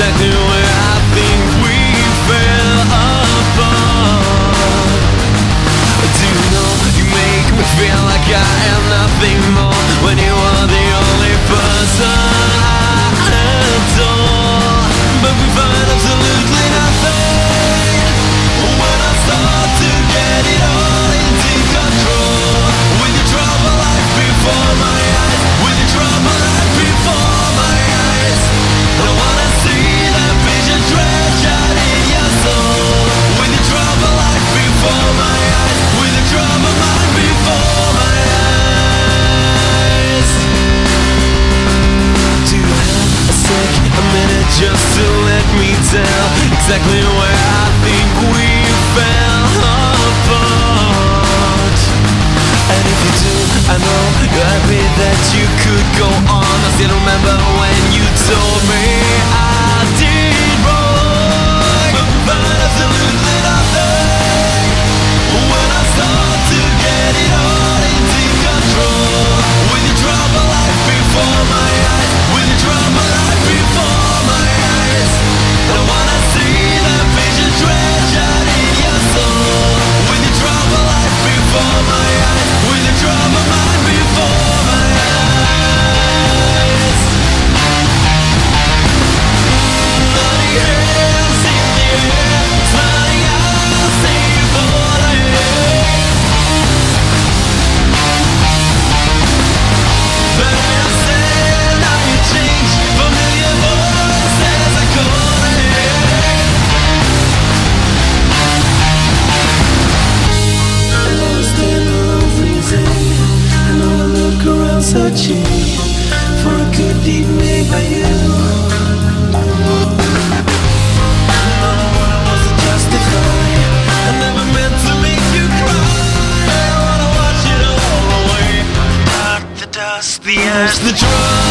exactly where I think we fell apart. Do you know, you make me feel like I am nothing more when you are the only person I adore. But we find absolutely nothing when I start to get it all into control. With your trouble life before my eyes, with your trouble life before my eyes, I don't wanna see that vision treasured in your soul. With your trouble life before my eyes, with your trouble life before my eyes. Do you have a sec, a minute just to let me tell exactly where I think we fell apart? And if you do, I know you're happy that you could go on. I still remember when you told me I did wrong. But we find absolutely nothing when I start to get it all into control. With your trouble life before my eyes, with your trouble life before my eyes, I don't wanna see that vision treasured in your soul. With your trouble life before my eyes, with your trouble life before my eyes. Nothing else in the air, nothing else in for the air. But I understand how you change, familiar voices are calling. Lost in the room freezing, and all I look around searching for a good deed made by you. All I wanted was to justify. I never meant to make you cry. I wanna watch it all away. Like the dust, the There's ash, the drug.